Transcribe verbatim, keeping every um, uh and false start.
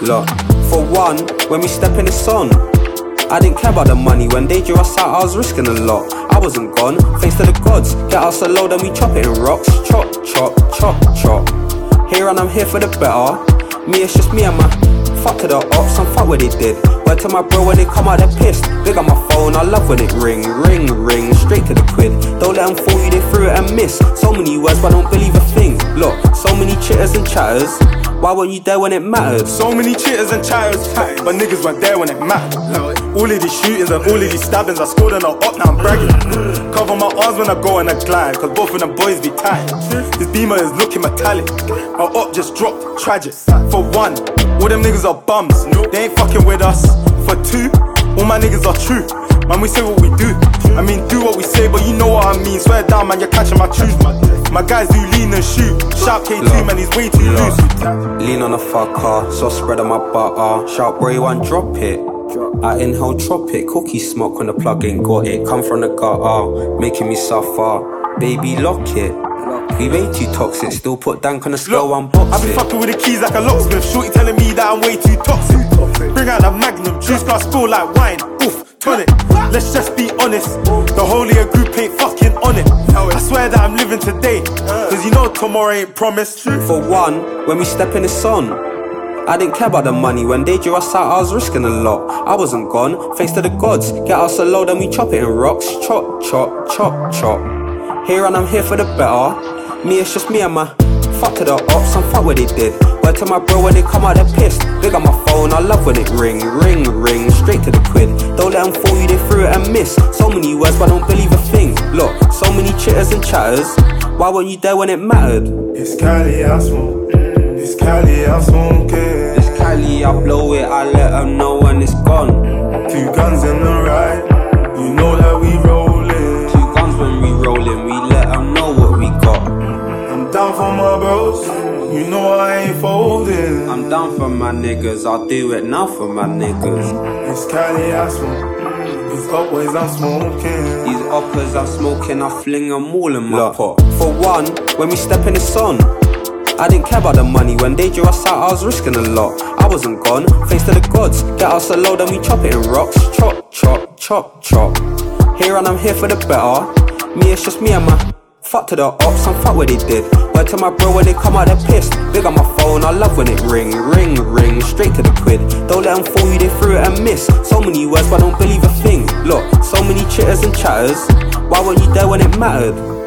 Look, for one, when we step in the sun, I didn't care about the money. When they drew us out, I was risking a lot. I wasn't gone, thanks to the gods. Get us a load and we chop it in rocks. Chop, chop, chop, chop. Here and I'm here for the better. Me, it's just me and my fuck to the ops, and fuck what they did. Word to my bro when they come out, they're pissed. Big on my phone, I love when it ring, ring, ring. Straight to the quid. Don't let them fool you, they threw it and miss. So many words, but I don't believe a thing. Look, so many chitters and chatters. Why weren't you there when it mattered? So many chitters and chatters, but niggas weren't there when it mattered. All of these shootings and all of these stabbings, I scored and I up, now I'm bragging. Cover my arms when I go and I glide, cause both of them boys be tight. This beamer is looking metallic. My up just dropped, tragic. For one, all them niggas are bums, they ain't fucking with us. For two, all my niggas are true. Man, we say what we do. I mean, do what we say, but you know what I mean. Swear down, man, you're catching my truth. My guys do lean and shoot. Sharp K two, Look, man, he's way too loose. Lean on a fucker, so spread on my butter. Sharp Ray one, drop it. I inhale, drop it. Cookie smoke when the plug ain't got it. Come from the gutter, making me suffer. Baby, lock it. We way too toxic, still put dank on the scale, one box. I be fucking with the keys like a locksmith. Shorty telling me that I'm way too toxic. Bring out the magnum, juice glass spill like wine. Oof, tonic. Let's just be honest, the whole of your group ain't fucking on it. I swear that I'm living today, cause you know tomorrow ain't promised. For one, when we step in the sun, I didn't care about the money. When they drew us out, I was risking a lot. I wasn't gone, thanks to the gods. Get us a load and we chop it in rocks. Chop, chop, chop, chop. Here and I'm here for the better. Me, it's just me and my fuck to the ops, and fuck what they did. Word to my bro when they come out, they're pissed. Big on my phone, I love when it ring, ring, ring. Straight to the quid. Don't let them fool you, they threw it and miss. So many words, but I don't believe a thing. Look, so many chitters and chatters. Why weren't you there when it mattered? It's Cali, I smoke. It's Cali, I smoke it. It's Cali, I blow it, I let them know when it's gone. Two guns in the ride, you know that we rollin'. Two guns when we rollin', we let them know what we got. I'm down for my bros, you know I ain't folding. I'm down for my niggas, I'll do it now for my niggas. It's Cali, I smoke. These up ways I'm smoking. These uppers I'm smoking, I fling them all in my Look, pot. For one, when we step in the sun, I didn't care about the money. When they drew us out, I was risking a lot. I wasn't gone, thanks to the gods. Get us a load and we chop it in rocks. Chop, chop, chop, chop. Here and I'm here for the better. Me, it's just me and my fuck to the ops, and fuck what they did. Word to my bro when they come out, they're pissed. Big on my phone, I love when it ring, ring, ring. Straight to the quid. Don't let them fool you, they threw it and miss. So many words, but I don't believe a thing. Look, so many chitters and chatters. Why weren't you there when it mattered?